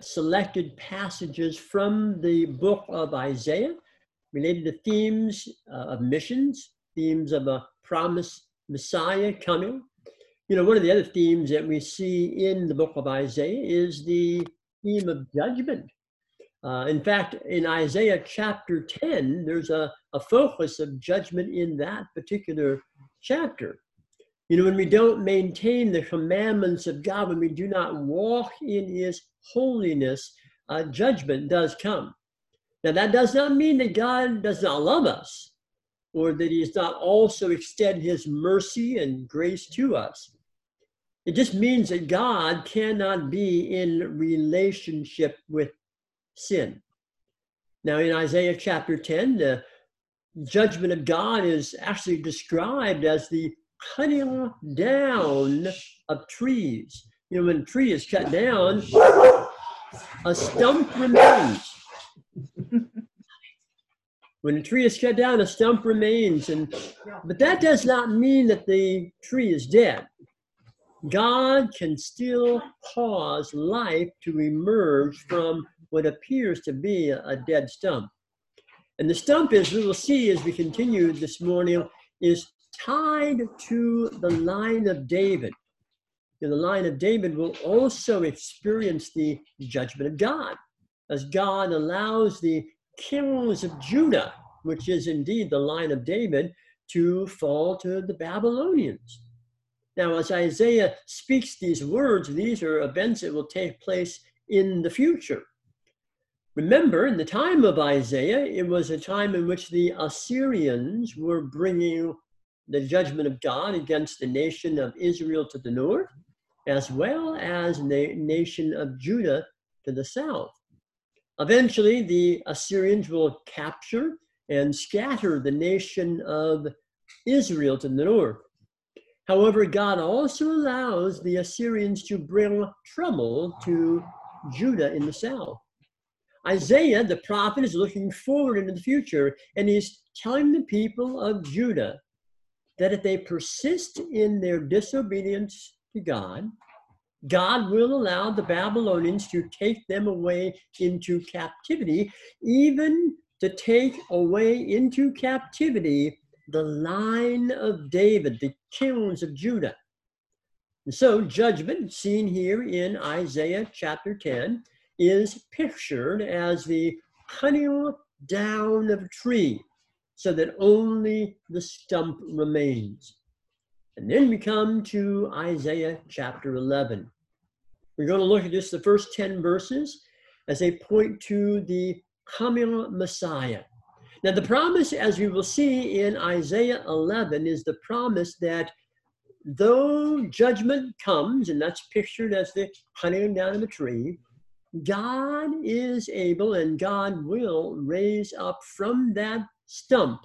selected passages from the book of Isaiah related to themes of missions, themes of a promised Messiah coming. One of the other themes that we see in the book of Isaiah is the theme of judgment. In fact, in Isaiah chapter 10, there's a focus of judgment in that particular chapter. When we don't maintain the commandments of God, when we do not walk in his holiness, judgment does come. Now, that does not mean that God does not love us, or that he does not also extend his mercy and grace to us. It just means that God cannot be in relationship with sin. Now, in Isaiah chapter 10, the judgment of God is actually described as the cutting down of trees. When a tree is cut down, a stump remains. When a tree is cut down, a stump remains. But that does not mean that the tree is dead. God can still cause life to emerge from what appears to be a dead stump. And the stump, as we will see as we continue this morning, is tied to the line of David. The line of David will also experience the judgment of God, as God allows the kings of Judah, which is indeed the line of David, to fall to the Babylonians. Now, as Isaiah speaks these words, these are events that will take place in the future. Remember, in the time of Isaiah, it was a time in which the Assyrians were bringing the judgment of God against the nation of Israel to the north, as well as the nation of Judah to the south. Eventually, the Assyrians will capture and scatter the nation of Israel to the north. However, God also allows the Assyrians to bring trouble to Judah in the south. Isaiah, the prophet, is looking forward into the future, and he's telling the people of Judah that if they persist in their disobedience to God, God will allow the Babylonians to take them away into captivity, even to take away into captivity the line of David, the kings of Judah. And so judgment, seen here in Isaiah chapter 10, is pictured as the cutting down of a tree so that only the stump remains. And then we come to Isaiah chapter 11. We're going to look at just the first 10 verses as they point to the coming Messiah. Now, the promise, as we will see in Isaiah 11, is the promise that though judgment comes, and that's pictured as the cutting down of a tree, God is able and God will raise up from that stump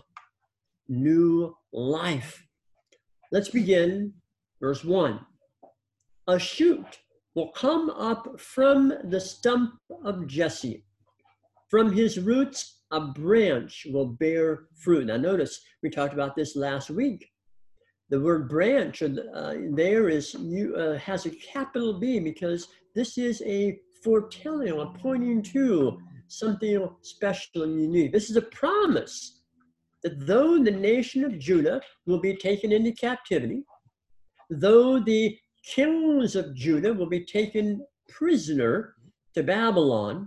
new life. Let's begin verse 1. A shoot will come up from the stump of Jesse. From his roots, a branch will bear fruit. Now notice, we talked about this last week. The word branch there has a capital B because this is a foretelling or pointing to something special and unique. This is a promise that though the nation of Judah will be taken into captivity, though the kings of Judah will be taken prisoner to Babylon,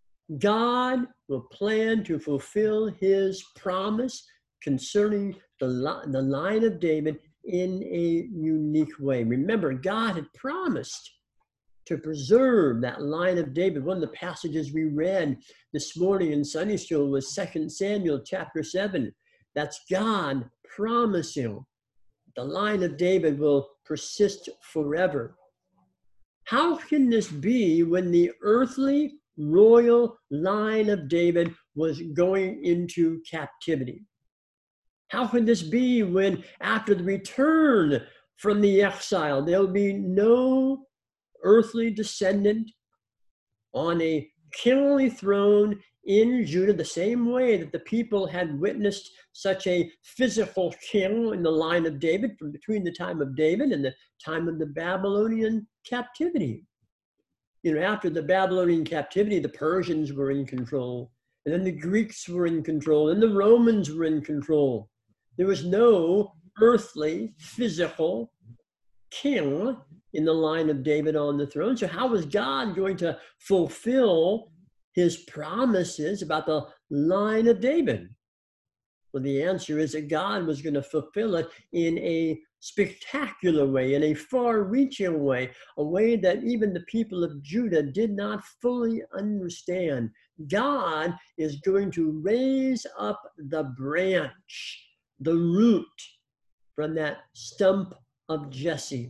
God will plan to fulfill his promise concerning the line of David in a unique way. Remember, God had promised to preserve that line of David. One of the passages we read this morning in Sunday school was 2 Samuel chapter 7. That's God promising the line of David will persist forever. How can this be when the earthly royal line of David was going into captivity? How can this be when after the return from the exile, there will be no earthly descendant on a kingly throne in Judah, the same way that the people had witnessed such a physical king in the line of David from between the time of David and the time of the Babylonian captivity? after the Babylonian captivity, the Persians were in control, and then the Greeks were in control, and the Romans were in control. There was no earthly, physical king in the line of David on the throne. So how was God going to fulfill his promises about the line of David? Well, the answer is that God was going to fulfill it in a spectacular way, in a far-reaching way, a way that even the people of Judah did not fully understand. God is going to raise up the branch, the root from that stump of Jesse.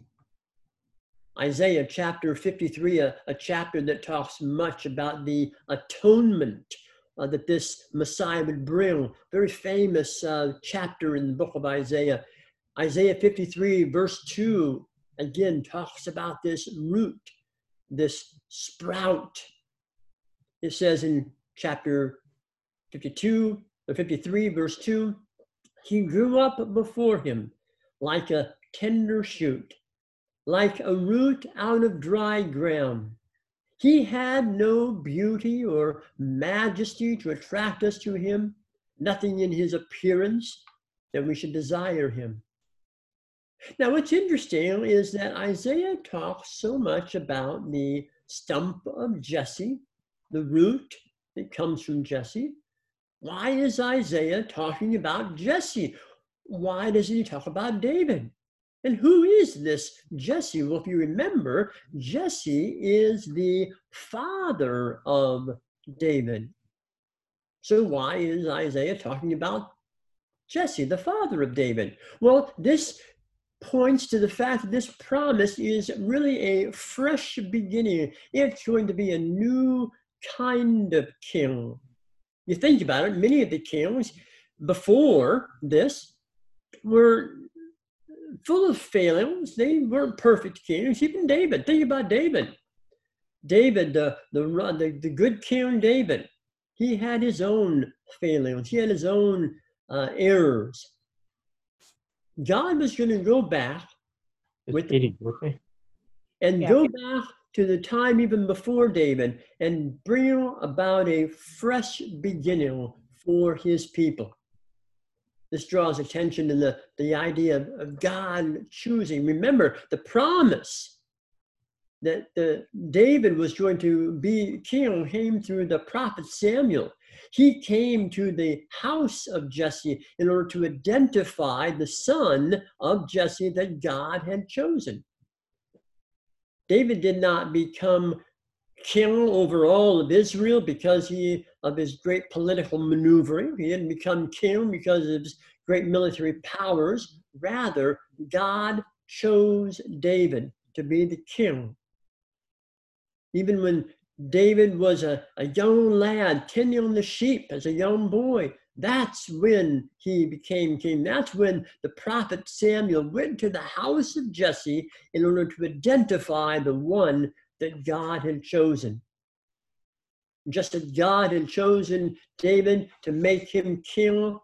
Isaiah chapter 53, a chapter that talks much about the atonement that this Messiah would bring. Very famous chapter in the book of Isaiah. Isaiah 53 verse 2, again, talks about this root, this sprout. It says in chapter 52 or 53 verse 2, he grew up before him like a tender shoot, like a root out of dry ground. He had no beauty or majesty to attract us to him, nothing in his appearance that we should desire him. Now, what's interesting is that Isaiah talks so much about the stump of Jesse, the root that comes from Jesse. Why is Isaiah talking about Jesse? Why doesn't he talk about David? And who is this Jesse? Well, if you remember, Jesse is the father of David. So why is Isaiah talking about Jesse, the father of David? Well, this points to the fact that this promise is really a fresh beginning. It's going to be a new kind of king. You think about it, many of the kings before this were full of failings. They weren't perfect kings. Even David. Think about David. David, the good king David, he had his own failings. He had his own errors. God was going to go back go back to the time even before David and bring about a fresh beginning for his people. This draws attention to the idea of God choosing. Remember, the promise that David was going to be king came through the prophet Samuel. He came to the house of Jesse in order to identify the son of Jesse that God had chosen. David did not become king over all of Israel because of his great political maneuvering. He didn't become king because of his great military powers. Rather, God chose David to be the king. Even when David was a young lad tending on the sheep as a young boy, that's when he became king. That's when the prophet Samuel went to the house of Jesse in order to identify the one that God had chosen. Just as God had chosen David to make him king,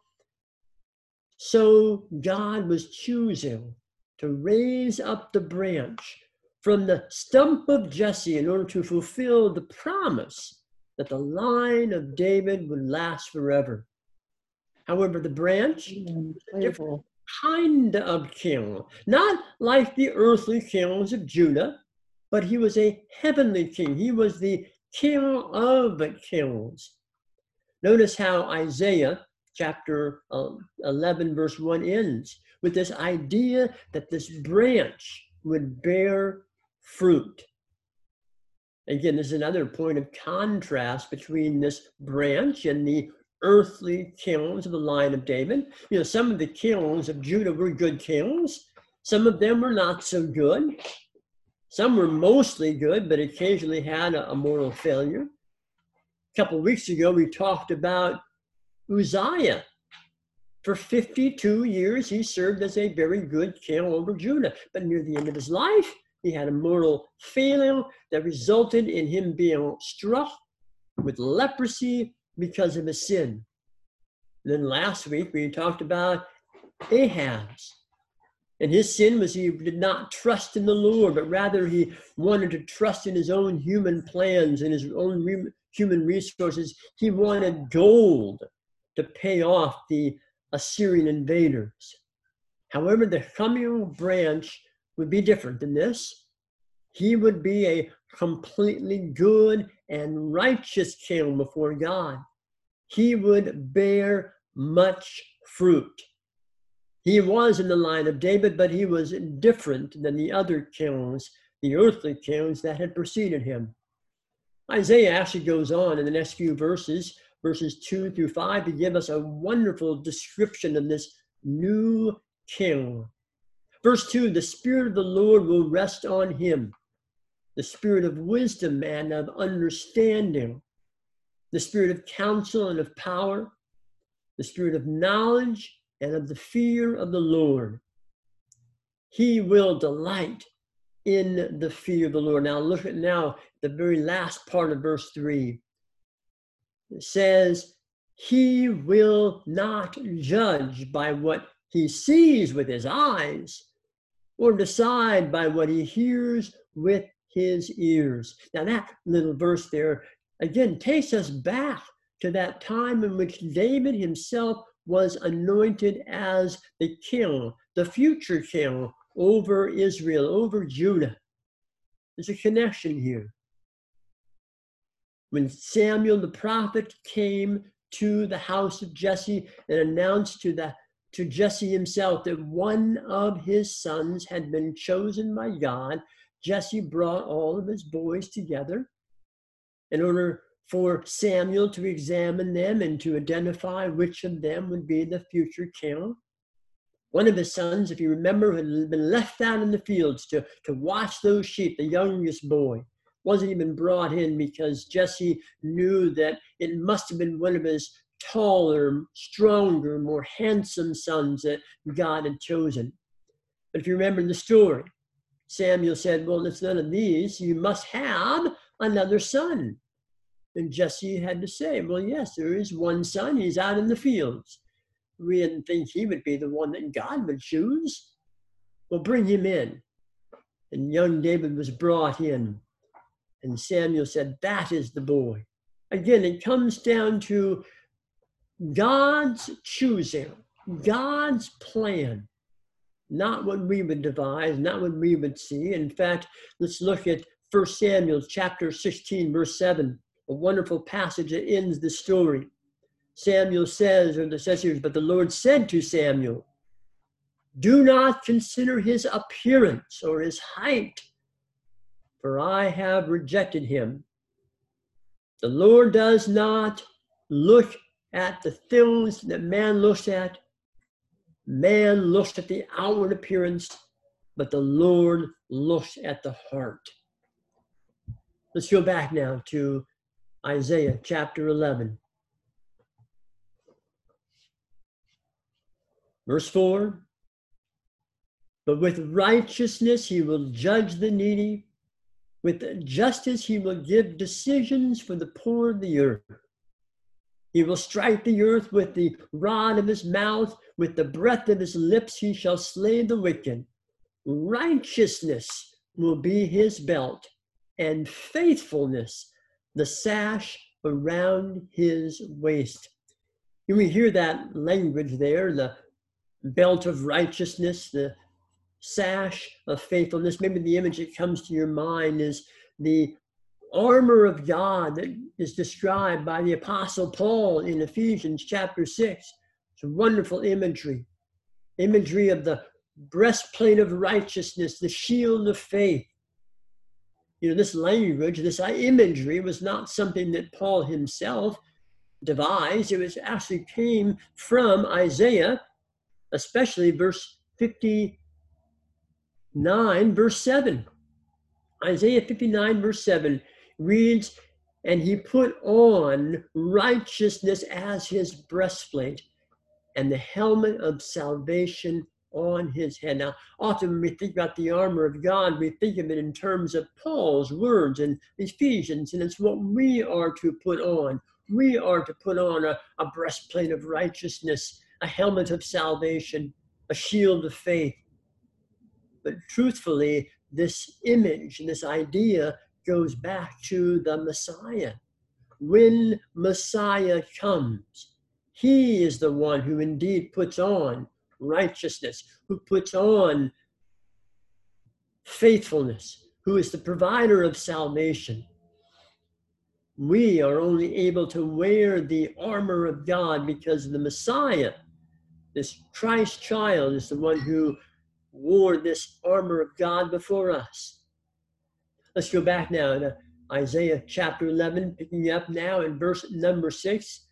so God was choosing to raise up the branch from the stump of Jesse in order to fulfill the promise that the line of David would last forever. However, the branch was a different kind of king, not like the earthly kings of Judah, but he was a heavenly king. He was the king of kings. Notice how Isaiah chapter 11 verse 1 ends with this idea that this branch would bear fruit. Again, this is another point of contrast between this branch and the earthly kings of the line of David. Some of the kings of Judah were good kings. Some of them were not so good. Some were mostly good, but occasionally had a moral failure. A couple of weeks ago, we talked about Uzziah. For 52 years, he served as a very good king over Judah. But near the end of his life, he had a moral failing that resulted in him being struck with leprosy because of his sin. And then last week, we talked about Ahaz. And his sin was he did not trust in the Lord, but rather he wanted to trust in his own human plans and his own human resources. He wanted gold to pay off the Assyrian invaders. However, the coming branch would be different than this. He would be a completely good and righteous king before God. He would bear much fruit. He was in the line of David, but he was different than the other kings, the earthly kings that had preceded him. Isaiah actually goes on in the next few verses, verses 2 through 5, to give us a wonderful description of this new king. Verse 2, the Spirit of the Lord will rest on him, the Spirit of wisdom and of understanding, the Spirit of counsel and of power, the Spirit of knowledge and of the fear of the Lord. He will delight in the fear of the Lord. Now look at the very last part of verse 3. It says, he will not judge by what he sees with his eyes, or decide by what he hears with his ears. Now that little verse there, again, takes us back to that time in which David himself was anointed as the king, the future king over Israel, over Judah. There's a connection here. When Samuel the prophet came to the house of Jesse and announced to Jesse himself that one of his sons had been chosen by God, Jesse brought all of his boys together in order for Samuel to examine them and to identify which of them would be the future king. One of his sons, if you remember, had been left out in the fields to watch those sheep, the youngest boy. Wasn't even brought in because Jesse knew that it must have been one of his taller, stronger, more handsome sons that God had chosen. But if you remember the story, Samuel said, well, it's none of these. You must have another son. And Jesse had to say, well, yes, there is one son. He's out in the fields. We didn't think he would be the one that God would choose. Well, bring him in. And young David was brought in. And Samuel said, that is the boy. Again, it comes down to God's choosing, God's plan, not what we would devise, not what we would see. In fact, let's look at 1 Samuel chapter 16, verse 7, a wonderful passage that ends the story. Samuel says, or the says here, but the Lord said to Samuel, do not consider his appearance or his height, for I have rejected him. The Lord does not look at the things that man looks at. Man looks at the outward appearance, but the Lord looks at the heart. Let's go back now to Isaiah chapter 11. Verse 4, but with righteousness he will judge the needy. With justice he will give decisions for the poor of the earth. He will strike the earth with the rod of his mouth. With the breath of his lips he shall slay the wicked. Righteousness will be his belt, and faithfulness the sash around his waist. You may hear that language there, the belt of righteousness, the sash of faithfulness. Maybe the image that comes to your mind is the armor of God that is described by the Apostle Paul in Ephesians chapter 6. It's a wonderful imagery of the breastplate of righteousness, the shield of faith. You know, this language, this imagery was not something that Paul himself devised. It was actually came from Isaiah, especially verse 59, verse 7. Isaiah 59, verse 7 reads, and he put on righteousness as his breastplate and the helmet of salvation on his head. Now, often when we think about the armor of God, we think of it in terms of Paul's words in Ephesians, and it's what we are to put on. We are to put on a breastplate of righteousness, a helmet of salvation, a shield of faith. But truthfully, this image, this idea goes back to the Messiah. When Messiah comes, he is the one who indeed puts on righteousness, who puts on faithfulness, who is the provider of salvation. We are only able to wear the armor of God because the Messiah, this Christ child, is the one who wore this armor of God before us. Let's go back now to Isaiah chapter 11, picking up now in verse number 6.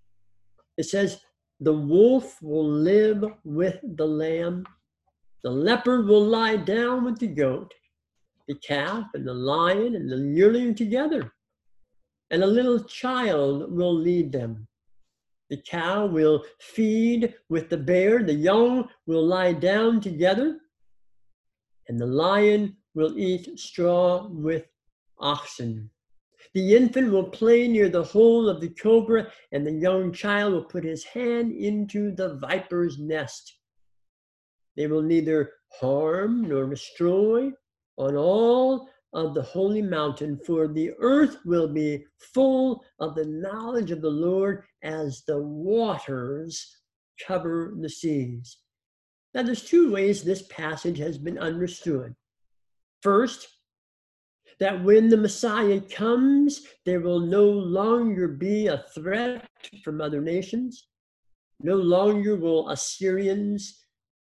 It says, the wolf will live with the lamb, the leopard will lie down with the goat, the calf and the lion and the yearling together, and a little child will lead them. The cow will feed with the bear, the young will lie down together, and the lion will eat straw with oxen. The infant will play near the hole of the cobra, and the young child will put his hand into the viper's nest. They will neither harm nor destroy on all of the holy mountain, for the earth will be full of the knowledge of the Lord as the waters cover the seas. Now, there's two ways this passage has been understood. First, that when the Messiah comes, there will no longer be a threat from other nations. No longer will Assyrians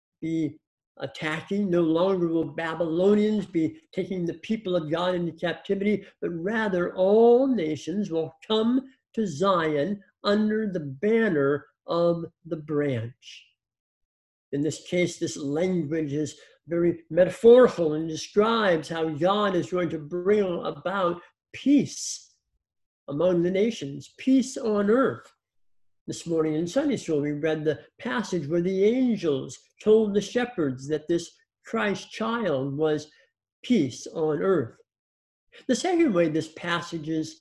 be attacking. No longer will Babylonians be taking the people of God into captivity, but rather all nations will come to Zion under the banner of the branch. In this case, this language is very metaphorical and describes how God is going to bring about peace among the nations, peace on earth. This morning in Sunday school, we read the passage where the angels told the shepherds that this Christ child was peace on earth. The second way this passage is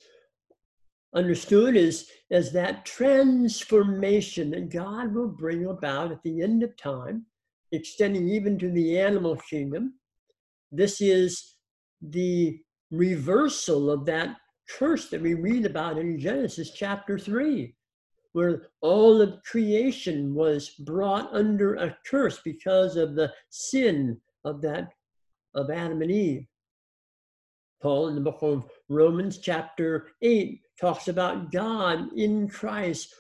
understood is as that transformation that God will bring about at the end of time, extending even to the animal kingdom. This is the reversal of that curse that we read about in Genesis chapter 3, where all of creation was brought under a curse because of the sin of Adam and Eve. Paul in the book of Romans chapter 8 talks about God in Christ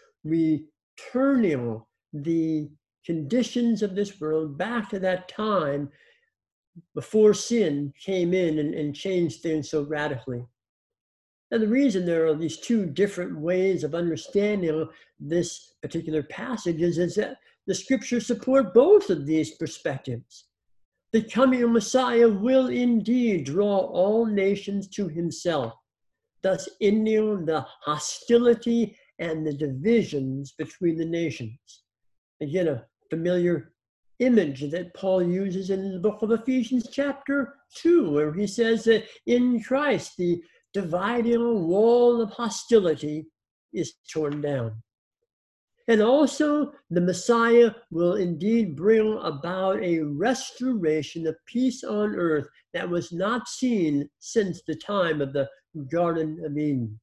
returning the conditions of this world back to that time before sin came in and changed things so radically. And the reason there are these two different ways of understanding this particular passage is that the scriptures support both of these perspectives. The coming Messiah will indeed draw all nations to himself, thus ending the hostility and the divisions between the nations. Again, a familiar image that Paul uses in the book of Ephesians chapter 2, where he says that in Christ, the dividing wall of hostility is torn down. And also, the Messiah will indeed bring about a restoration of peace on earth that was not seen since the time of the Garden of Eden.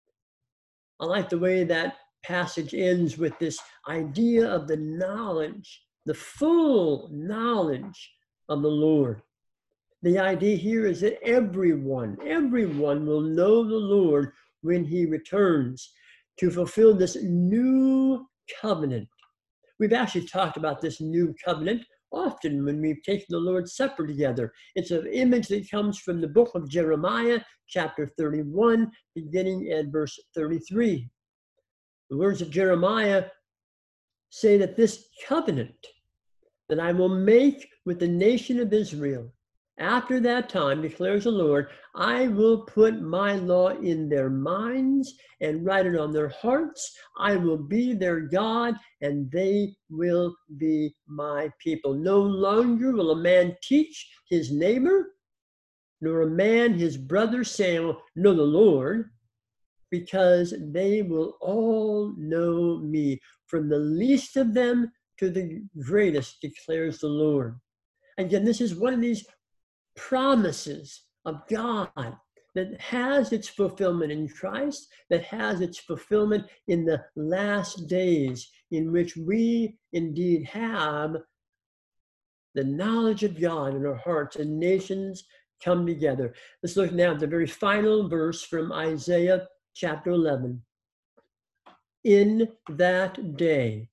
I like the way that passage ends with this idea of the knowledge, the full knowledge of the Lord. The idea here is that everyone will know the Lord when he returns to fulfill this new covenant. We've actually talked about this new covenant often when we've taken the Lord's Supper together. It's an image that comes from the book of Jeremiah, chapter 31, beginning at verse 33. The words of Jeremiah say that this covenant that I will make with the nation of Israel, after that time, declares the Lord, I will put my law in their minds and write it on their hearts. I will be their God, and they will be my people. No longer will a man teach his neighbor, nor a man his brother, saying, know the Lord, because they will all know me, from the least of them to the greatest, declares the Lord. Again, this is one of these promises of God that has its fulfillment in Christ, that has its fulfillment in the last days, in which we indeed have the knowledge of God in our hearts, and nations come together. Let's look now at the very final verse from Isaiah chapter 11. In that day,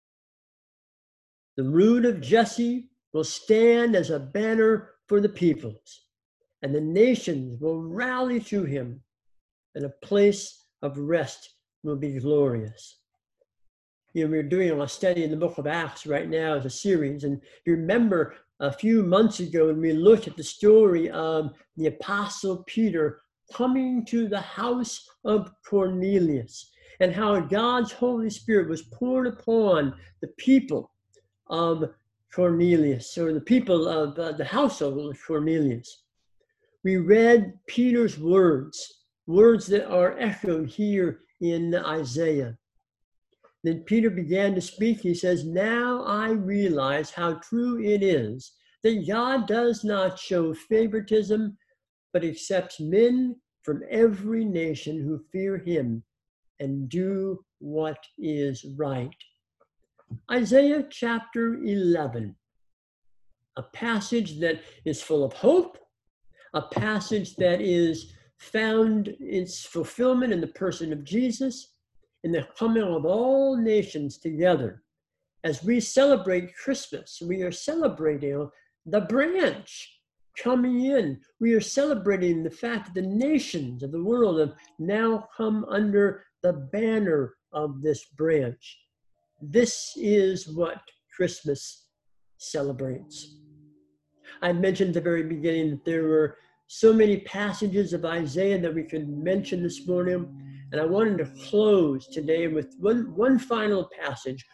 the root of Jesse will stand as a banner for the peoples, and the nations will rally to him, and a place of rest will be glorious. You know, we're doing a study in the book of Acts right now as a series, and you remember a few months ago when we looked at the story of the Apostle Peter coming to the house of Cornelius, and how God's Holy Spirit was poured upon the people of Cornelius, or the people of the household of Cornelius. We read Peter's words that are echoed here in Isaiah. Then Peter began to speak. He says, "Now I realize how true it is that God does not show favoritism, but accepts men from every nation who fear him and do what is right." Isaiah chapter 11, a passage that is full of hope, a passage that is found its fulfillment in the person of Jesus, in the coming of all nations together. As we celebrate Christmas, we are celebrating the branch coming in. We are celebrating the fact that the nations of the world have now come under the banner of this branch. This is what Christmas celebrates. I mentioned at the very beginning that there were so many passages of Isaiah that we could mention this morning, and I wanted to close today with one final passage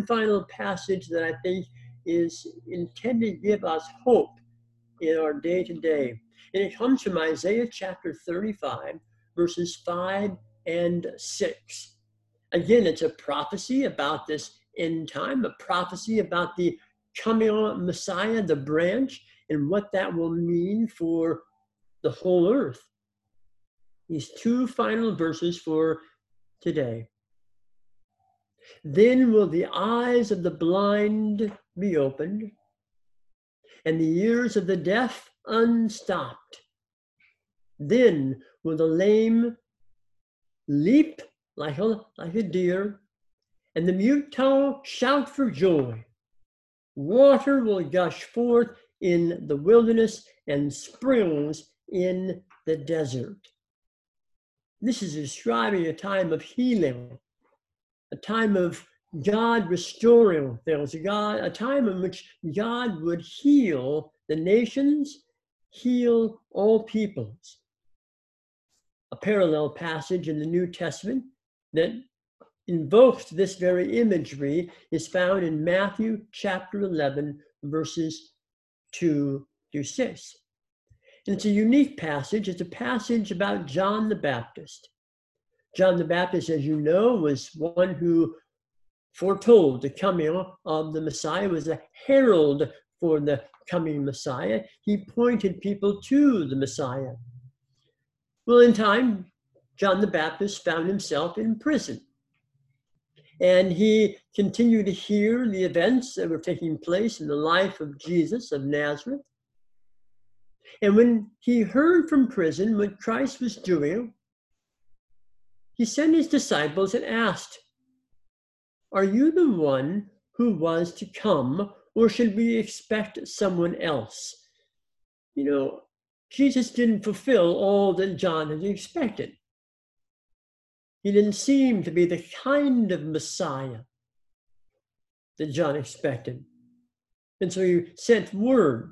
that I think is intended to give us hope in our day-to-day. And it comes from Isaiah chapter 35, verses 5 and 6. Again, it's a prophecy about this end time, a prophecy about the coming on Messiah, the branch, and what that will mean for the whole earth. These two final verses for today. Then will the eyes of the blind be opened, and the ears of the deaf unstopped. Then will the lame leap like a deer, and the mute tongue shout for joy. Water will gush forth in the wilderness and springs in the desert. This is describing a time of healing, a time of God restoring things, a time in which God would heal the nations, heal all peoples. A parallel passage in the New Testament that invokes this very imagery is found in Matthew chapter 11, verses 2 through 6. And it's a unique passage. It's a passage about John the Baptist. John the Baptist, as you know, was one who foretold the coming of the Messiah, was a herald for the coming Messiah. He pointed people to the Messiah. Well, in time, John the Baptist found himself in prison. And he continued to hear the events that were taking place in the life of Jesus of Nazareth. And when he heard from prison what Christ was doing, he sent his disciples and asked, "Are you the one who was to come, or should we expect someone else?" You know, Jesus didn't fulfill all that John had expected. He didn't seem to be the kind of Messiah that John expected. And so he sent word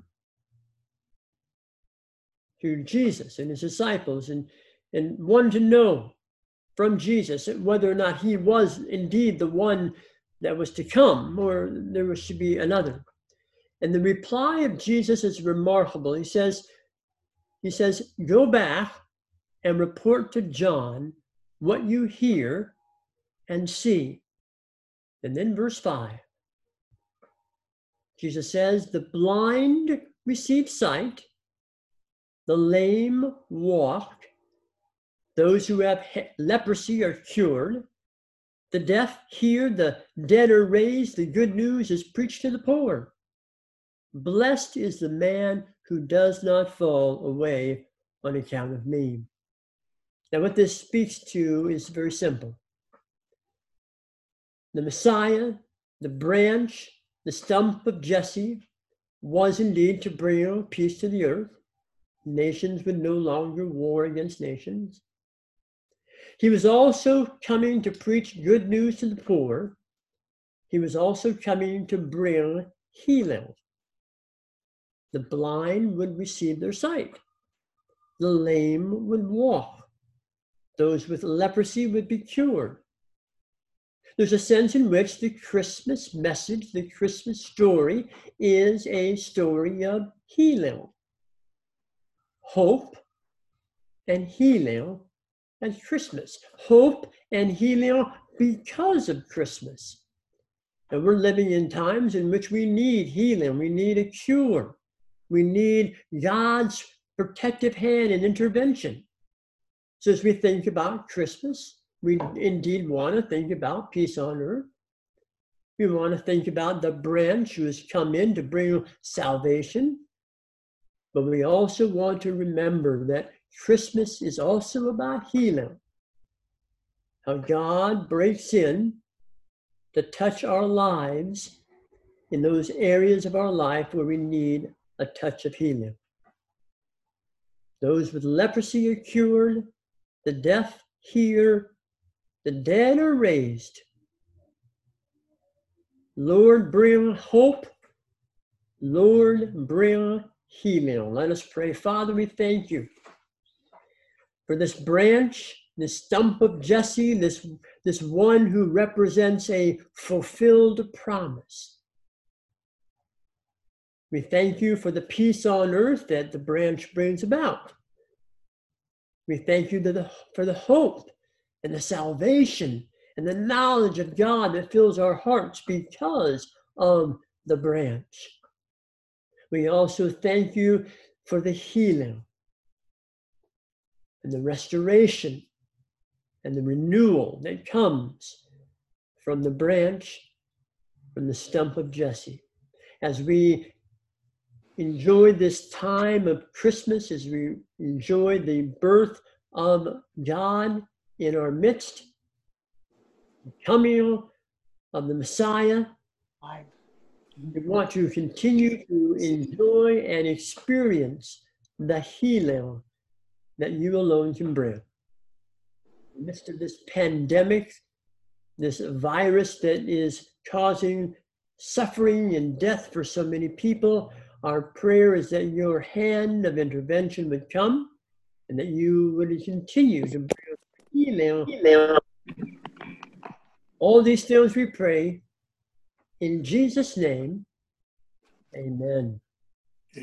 to Jesus and his disciples and wanted to know from Jesus whether or not he was indeed the one that was to come, or there was to be another. And the reply of Jesus is remarkable. He says, "Go back and report to John what you hear and see." And then verse 5. Jesus says, the blind receive sight, the lame walk, those who have leprosy are cured, the deaf hear, the dead are raised, the good news is preached to the poor. Blessed is the man who does not fall away on account of me. Now, what this speaks to is very simple. The Messiah, the branch, the stump of Jesse, was indeed to bring peace to the earth. Nations would no longer war against nations. He was also coming to preach good news to the poor. He was also coming to bring healing. The blind would receive their sight. The lame would walk. Those with leprosy would be cured. There's a sense in which the Christmas message, the Christmas story, is a story of healing, hope, and healing at Christmas. Hope and healing because of Christmas. And we're living in times in which we need healing. We need a cure. We need God's protective hand and intervention. So as we think about Christmas, we indeed want to think about peace on earth. We want to think about the branch who has come in to bring salvation. But we also want to remember that Christmas is also about healing. How God breaks in to touch our lives in those areas of our life where we need a touch of healing. Those with leprosy are cured, the deaf hear, the dead are raised. Lord, bring hope. Lord, bring healing. Let us pray. Father, we thank you for this branch, this stump of Jesse, this one who represents a fulfilled promise. We thank you for the peace on earth that the branch brings about. We thank you for the hope and the salvation and the knowledge of God that fills our hearts because of the branch. We also thank you for the healing and the restoration and the renewal that comes from the branch, from the stump of Jesse. As we enjoy this time of Christmas, as we enjoy the birth of God in our midst, the coming of the Messiah, we want to continue to enjoy and experience the healing that you alone can bring. In the midst of this pandemic, this virus that is causing suffering and death for so many people, our prayer is that your hand of intervention would come and that you would continue to bring healing. All these things we pray in Jesus' name. Amen.